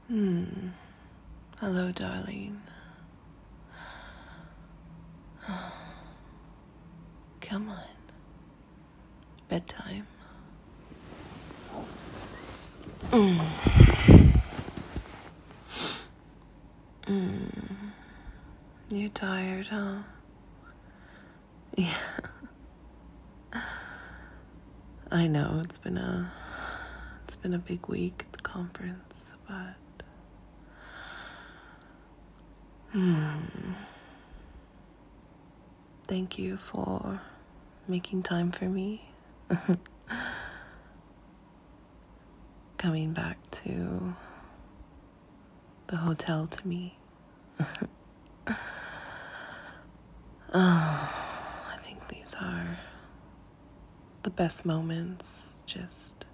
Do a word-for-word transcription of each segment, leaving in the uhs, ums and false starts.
Hmm. Hello, darling. Come on. Bedtime. Mm. Mm. You're tired, huh? Yeah. I know it's been a it's been a big week at the conference, but hmm. Thank you for making time for me. Coming back to the hotel to me. Oh, I think these are the best moments. Just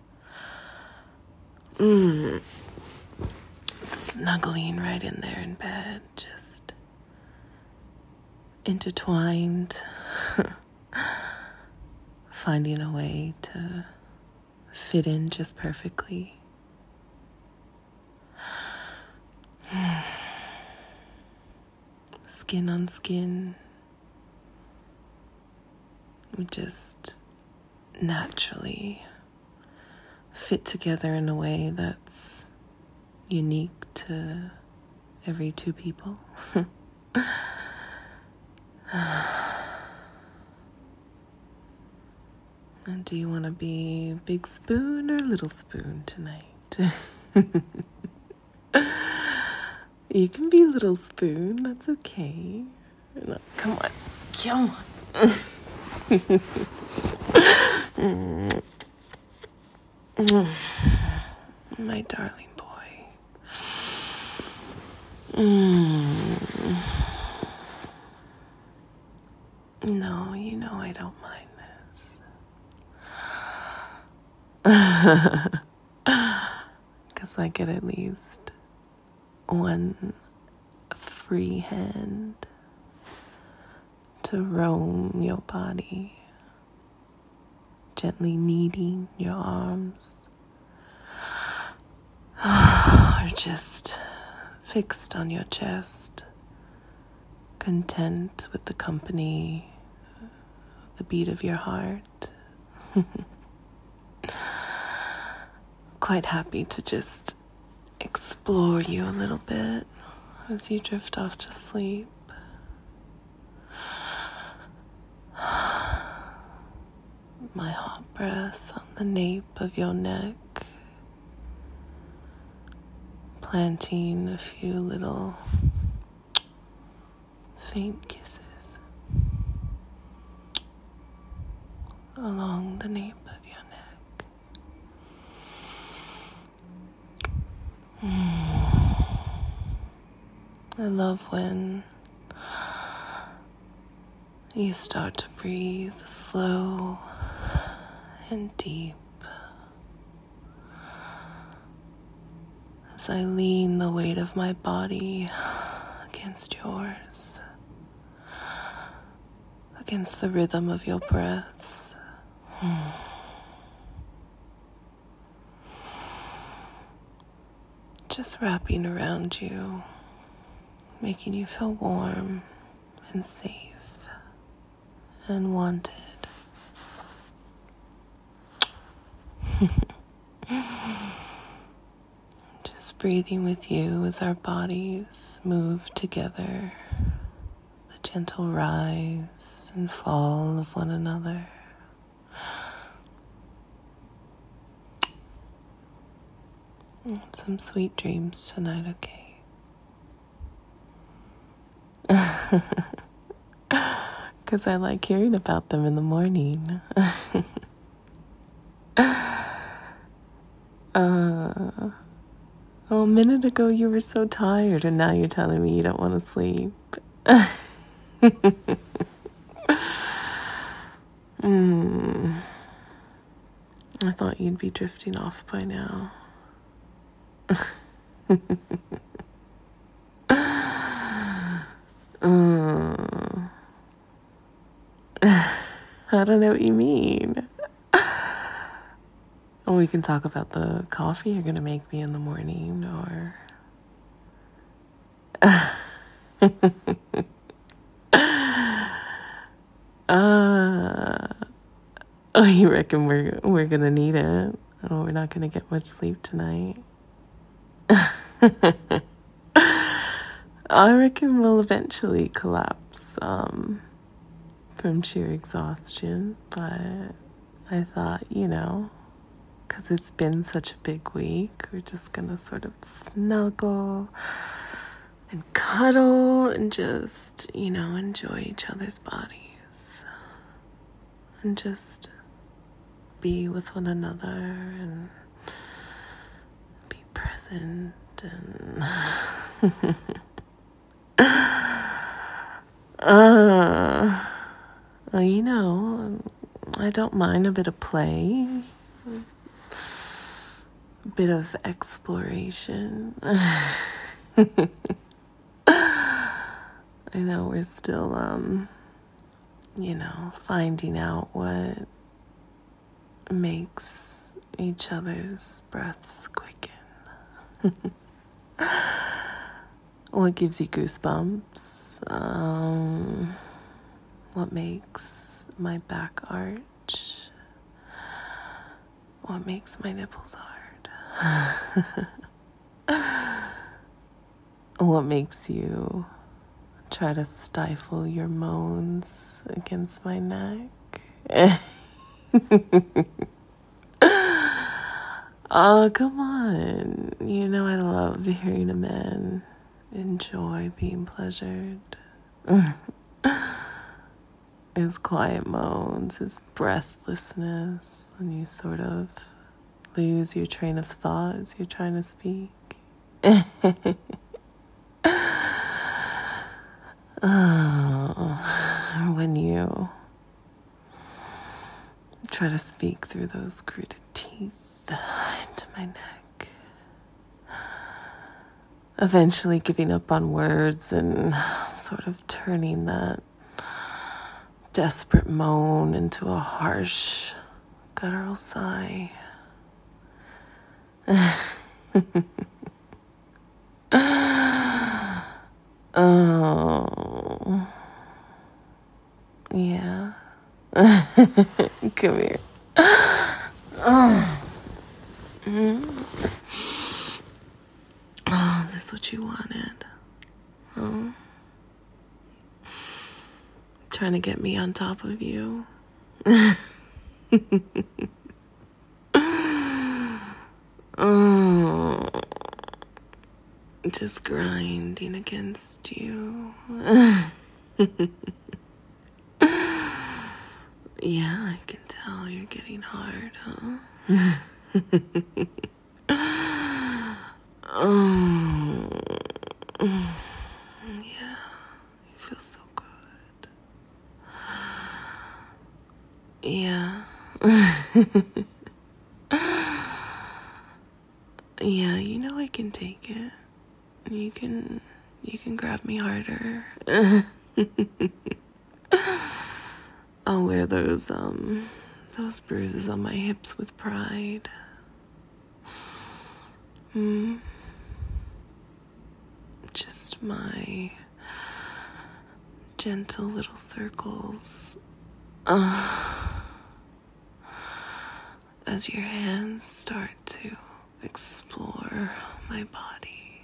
mm, snuggling right in there in bed, just intertwined, finding a way to fit in just perfectly. Skin on skin. We just naturally fit together in a way that's unique to every two people. And do you want to be big spoon or little spoon tonight? You can be little spoon, that's okay. No, come on, come on. My darling boy. Mm. No, you know I don't mind this. Because I get at least one free hand to roam your body, gently kneading your arms, or just fixed on your chest, content with the company, the beat of your heart. Quite happy to just explore you a little bit as you drift off to sleep. My hot breath on the nape of your neck, planting a few little faint kisses along the nape of your neck. I love when you start to breathe slow and deep as I lean the weight of my body against yours, against the rhythm of your breaths. Just wrapping around you, making you feel warm and safe and wanted. Just breathing with you as our bodies move together, the gentle rise and fall of one another. Some sweet dreams tonight, okay? Because I like hearing about them in the morning. uh, oh, a minute ago you were so tired, and now you're telling me you don't want to sleep. mm. I thought you'd be drifting off by now. uh, I don't know what you mean. Oh, we can talk about the coffee you're gonna make me in the morning, or uh, oh, you reckon we're we're gonna need it? Oh, we're not gonna get much sleep tonight. I reckon we'll eventually collapse um, from sheer exhaustion, but I thought, you know, because it's been such a big week, we're just gonna sort of snuggle and cuddle and just, you know, enjoy each other's bodies and just be with one another and be present and uh, well, you know, I don't mind a bit of play, a bit of exploration. I know we're still, um, you know, finding out what makes each other's breaths quicken. What gives you goosebumps? Um, what makes my back arch? What makes my nipples hard? What makes you try to stifle your moans against my neck? Oh, come on. You know I love hearing a man enjoy being pleasured. His quiet moans, his breathlessness, when you sort of lose your train of thought as you're trying to speak. Oh, when you try to speak through those gritted teeth into my neck, eventually giving up on words and sort of turning that desperate moan into a harsh, guttural sigh. Oh, yeah. Come here. Oh. Mm. Oh, is this what you wanted? Oh. Trying to get me on top of you. Oh. Just grinding against you. Yeah, I can tell you're getting hard, huh? Oh, yeah, you feel so good. Yeah. Yeah, you know I can take it. You can, you can grab me harder. I'll wear those, um, those bruises on my hips with pride. Hmm. Just my gentle little circles. Uh, as your hands start to explore my body,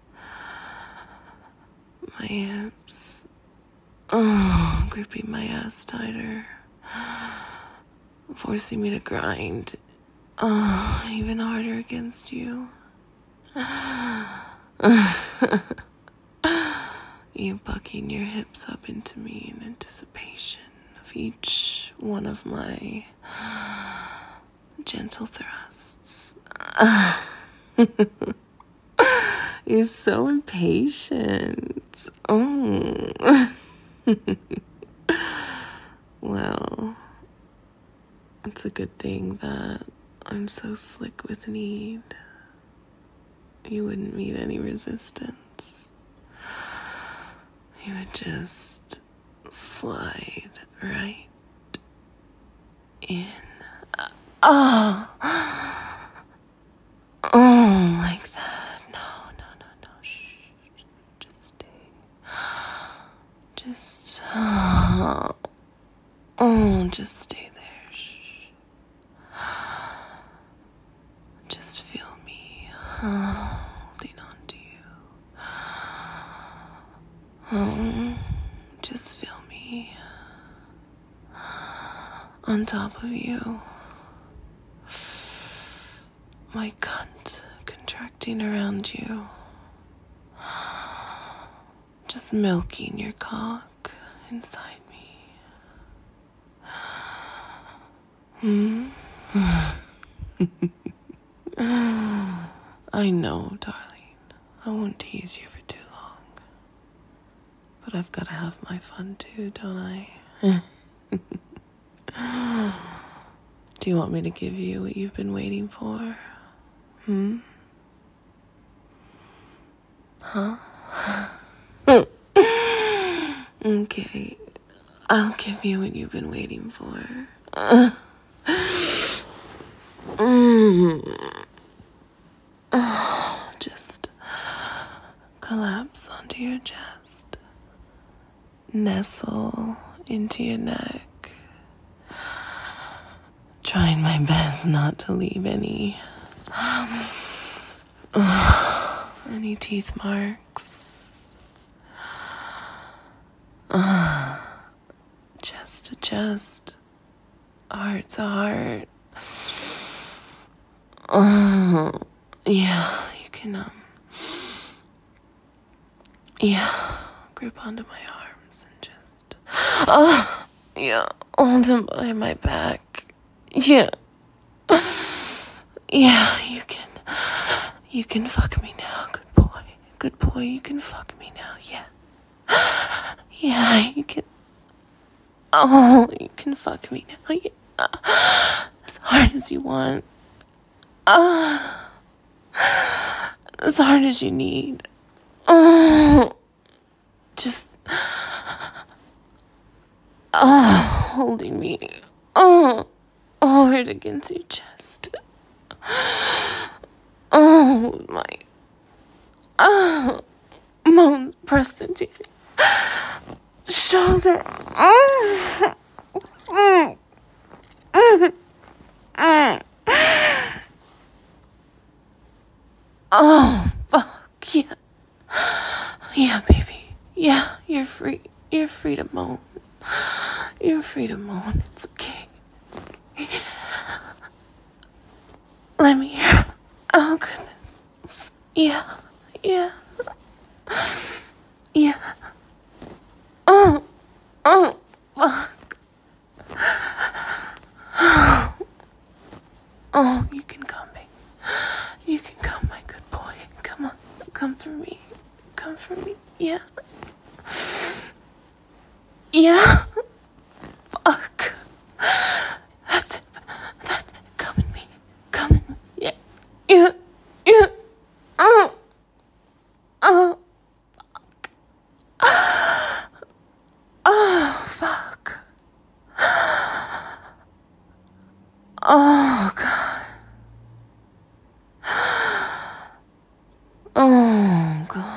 my hips, oh, gripping my ass tighter, forcing me to grind, oh, even harder against you. You bucking your hips up into me in anticipation of each one of my gentle thrusts. You're so impatient. Oh. Well, it's a good thing that I'm so slick with need. You wouldn't meet any resistance. You would just slide right in. Oh, oh, like that. No, no, no, no. Shh. Just Oh, just stay there. Shh. Just feel me holding on to you. Oh, just feel me on top of you. My cunt contracting around you. Just milking your cock inside me. Hmm? I know, darling. I won't tease you for too long. But I've got to have my fun too, don't I? Do you want me to give you what you've been waiting for? Hmm? Huh? Okay. I'll give you what you've been waiting for. Mm. Oh, just collapse onto your chest. Nestle into your neck. Trying my best not to leave any uh, any teeth marks. Uh, chest to chest. Heart to heart. Oh, yeah, you can, um, yeah, grip onto my arms and just, oh, yeah, hold them by my back. Yeah, yeah, you can, you can fuck me now, good boy, good boy, you can fuck me now, yeah, yeah, you can, oh, you can fuck me now, yeah, as hard as you want. Uh, as hard as you need. Oh, just oh, holding me. Oh, hard against your chest. Oh, my. Oh, moan pressed into your shoulder. Oh, mm, mm, mm. Oh, fuck, yeah. Yeah, baby. Yeah, you're free. You're free to moan. You're free to moan. It's okay. It's okay. Let me hear. Oh, goodness. Yeah, yeah. Yeah. Oh, oh, fuck. Oh, you can come, baby. You can come, my good boy. Come on. Come for me. Come for me. Yeah. Yeah. Fuck. That's it. That's it. Come in me. Come in me. Yeah. Yeah. Yeah. Oh. Oh. Fuck. Oh, fuck. Oh, God. Oh, God.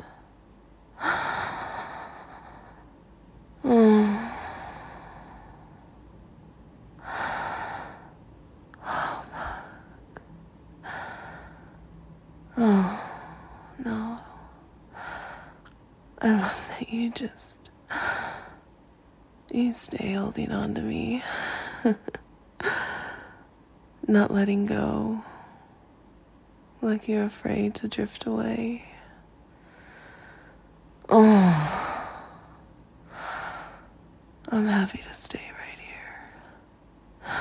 Oh. Oh, no. I love that you just, you stay holding on to me. Not letting go. Like you're afraid to drift away. Oh. I'm happy to stay right here.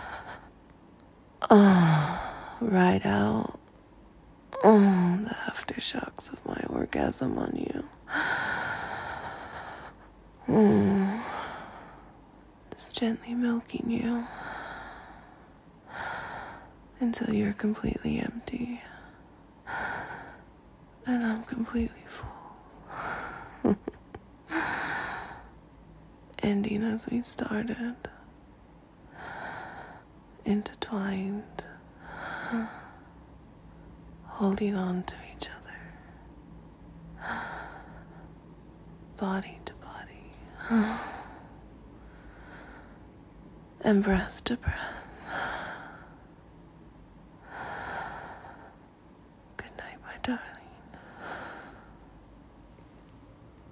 Oh. Ride out. Oh, the aftershocks of my orgasm on you. Mm. Just gently milking you until you're completely empty and I'm completely full. Ending as we started, intertwined, holding on to each other, body to body, and breath to breath. Good night, my darling.